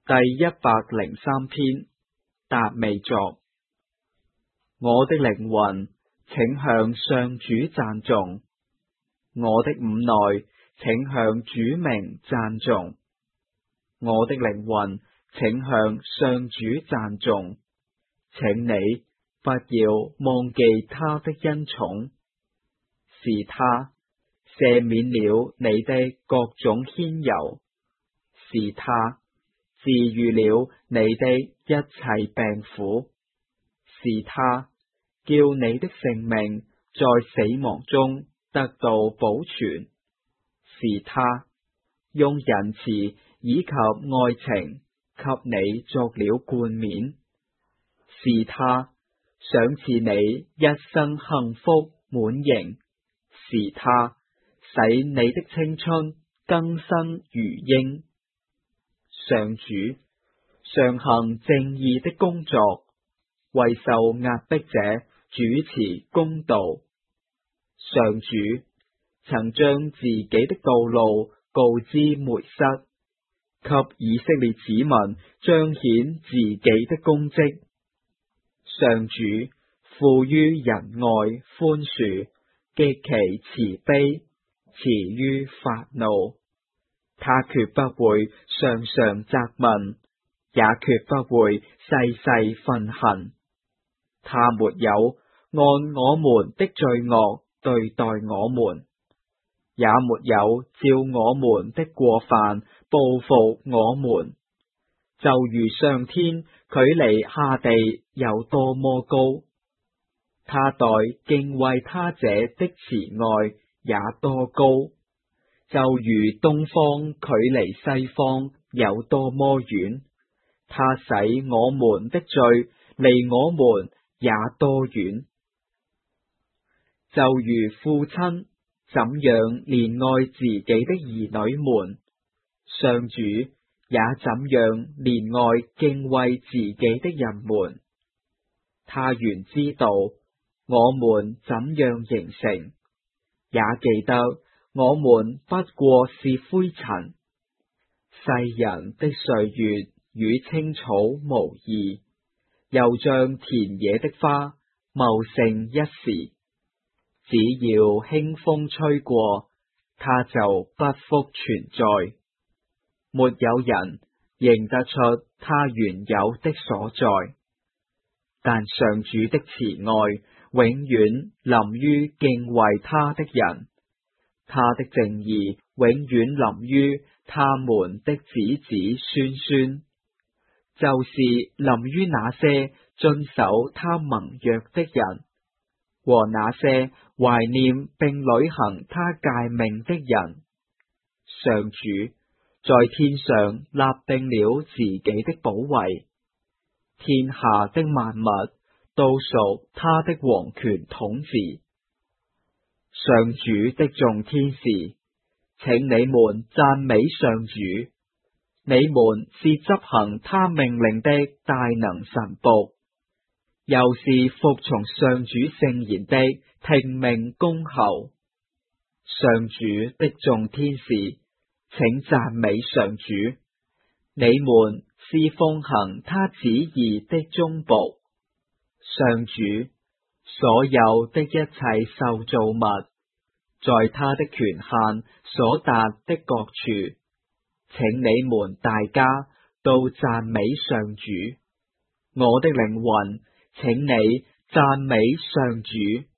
第103篇，達味作。我的靈魂，請向上主讚頌；我的五內，請向主名讚頌。我的靈魂，請向上主讚頌。請你不要忘記他的恩寵，是他赦免了你的各種愆尤，是他治癒了你的一切病苦，是他叫你的性命在死亡中得到保存，是他用仁慈以及愛情給你作了冠冕，是他賞賜你一生幸福滿盈，是他使你的青春更新如鷹。上主常行正義的工作，為受壓迫者主持公道。上主曾將自己的道路告知梅瑟，給以色列子民彰顯自己的功績。上主富於仁愛寬恕，極其慈悲，遲於發怒。他決不會常常責問，也決不會細細訓行。他沒有按我們的罪惡對待我們，也沒有照我們的過犯報復我們。就如上天距離下地有多麼高，他待敬畏他者的慈愛也多高。就如東方距離西方有多麼遠，他使我們的罪離我們也多遠。就如父親怎樣憐愛自己的兒女們，上主也怎樣憐愛敬畏自己的人們。他原知道我們怎樣形成，也記得我們不過是灰塵。世人的歲月與青草無異，又像田野的花，茂盛一時，只要輕風吹過，它就不復存在，沒有人認得出它原有的所在。但上主的慈愛永遠臨於敬畏他的人，他的正義永遠臨於他們的子子孫孫，就是臨於那些遵守他盟約的人，和那些懷念並履行他誡命的人。上主在天上立定了自己的寶位，天下的萬物都屬他的王權統治。上主的眾天使，請你們讚美上主，你們是執行他命令的大能臣僕，又是服從上主聖言的聽命公侯。上主的眾天使，請讚美上主，你們是奉行他旨意的忠僕。上主所有的一切受造物，在他的權限所達的各處，請你們大家都讚美上主。我的靈魂，請你讚美上主。